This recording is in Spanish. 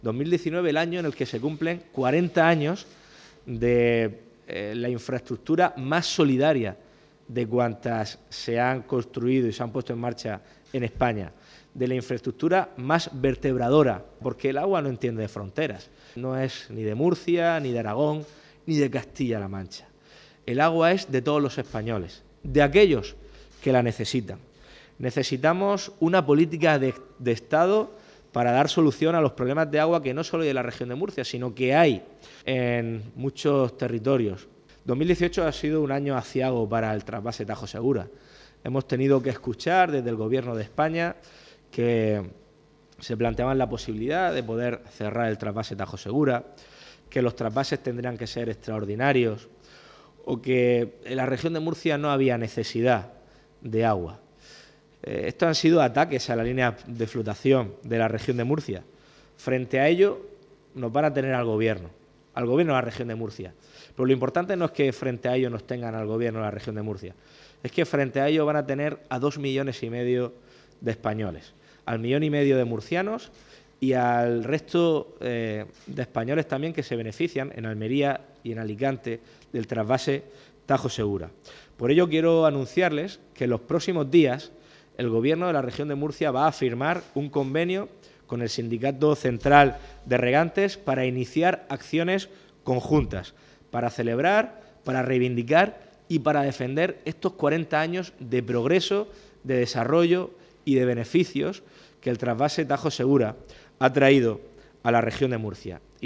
2019, el año en el que se cumplen 40 años de la infraestructura más solidaria de cuantas se han construido y se han puesto en marcha en España, de la infraestructura más vertebradora, porque el agua no entiende de fronteras, no es ni de Murcia, ni de Aragón, ni de Castilla-La Mancha. El agua es de todos los españoles, de aquellos que la necesitan. Necesitamos una política de Estado para dar solución a los problemas de agua que no solo hay en la región de Murcia, sino que hay en muchos territorios. 2018 ha sido un año aciago para el trasvase Tajo Segura. Hemos tenido que escuchar desde el Gobierno de España que se planteaban la posibilidad de poder cerrar el trasvase Tajo Segura, que los trasvases tendrían que ser extraordinarios o que en la región de Murcia no había necesidad de agua. Estos han sido ataques a la línea de flotación de la región de Murcia. Frente a ello, nos van a tener al Gobierno de la región de Murcia. Pero lo importante no es que frente a ello nos tengan al Gobierno de la región de Murcia, es que frente a ello van a tener a 2,5 millones de españoles, al 1,5 millones de murcianos y al resto de españoles también que se benefician en Almería y en Alicante del trasvase Tajo Segura. Por ello quiero anunciarles que en los próximos días el Gobierno de la región de Murcia va a firmar un convenio con el Sindicato Central de Regantes para iniciar acciones conjuntas, para celebrar, para reivindicar y para defender estos 40 años de progreso, de desarrollo y de beneficios que el trasvase Tajo Segura ha traído a la región de Murcia.